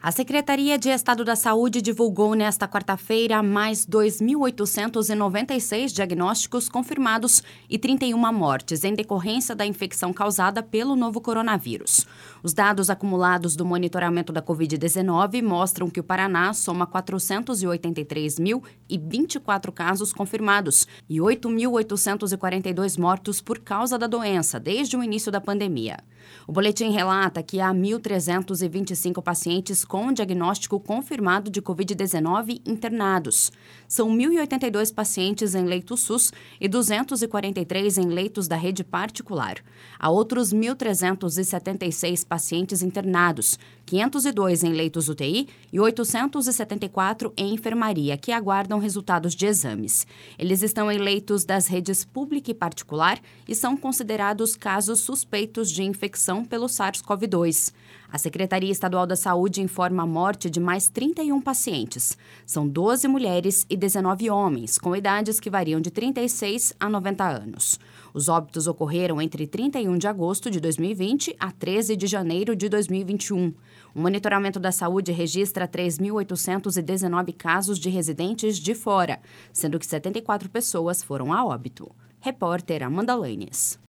A Secretaria de Estado da Saúde divulgou nesta quarta-feira mais 2.896 diagnósticos confirmados e 31 mortes em decorrência da infecção causada pelo novo coronavírus. Os dados acumulados do monitoramento da Covid-19 mostram que o Paraná soma 483.024 casos confirmados e 8.842 mortos por causa da doença desde o início da pandemia. O boletim relata que há 1.325 pacientes com diagnóstico confirmado de Covid-19 internados. São 1.082 pacientes em leito SUS e 243 em leitos da rede particular. Há outros 1.376 pacientes internados, 502 em leitos UTI e 874 em enfermaria, que aguardam resultados de exames. Eles estão em leitos das redes pública e particular e são considerados casos suspeitos de infecção pelo SARS-CoV-2. A Secretaria Estadual da Saúde informa a morte de mais 31 pacientes. São 12 mulheres e 19 homens, com idades que variam de 36 a 90 anos. Os óbitos ocorreram entre 31 de agosto de 2020 a 13 de janeiro de 2021. O monitoramento da saúde registra 3.819 casos de residentes de fora, sendo que 74 pessoas foram a óbito. Repórter Amanda Lanes.